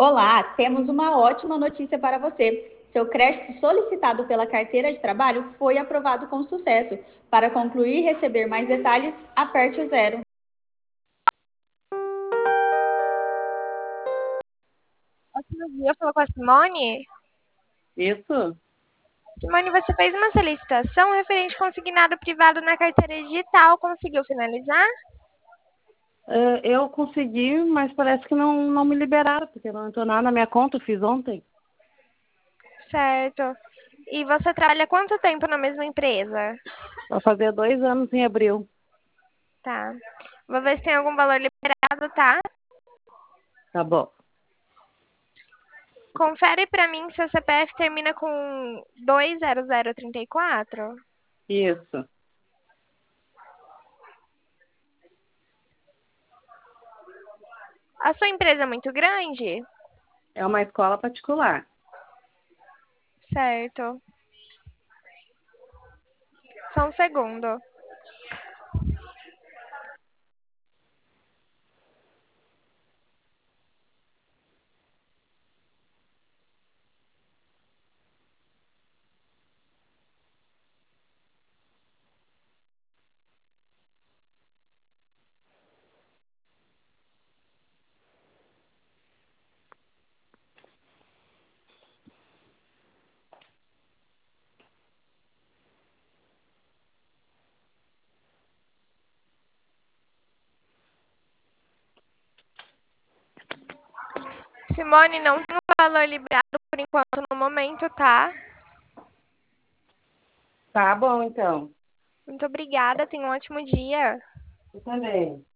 Olá, temos uma ótima notícia para você. Seu crédito solicitado pela carteira de trabalho foi aprovado com sucesso. Para concluir e receber mais detalhes, aperte o zero. Outro dia falou com a Simone. Isso? Simone, você fez uma solicitação referente consignado privado na carteira digital. Conseguiu finalizar? Eu consegui, mas parece que não me liberaram, porque não entrou nada na minha conta, eu fiz ontem. Certo. E você trabalha quanto tempo na mesma empresa? Vai fazer 2 anos em abril. Tá. Vou ver se tem algum valor liberado, tá? Tá bom. Confere pra mim se o CPF termina com 20034. Isso. A sua empresa é muito grande? É uma escola particular. Certo. Só um segundo. Simone, não tem um valor liberado por enquanto no momento, tá? Tá bom, então. Muito obrigada, tenha um ótimo dia. Eu também.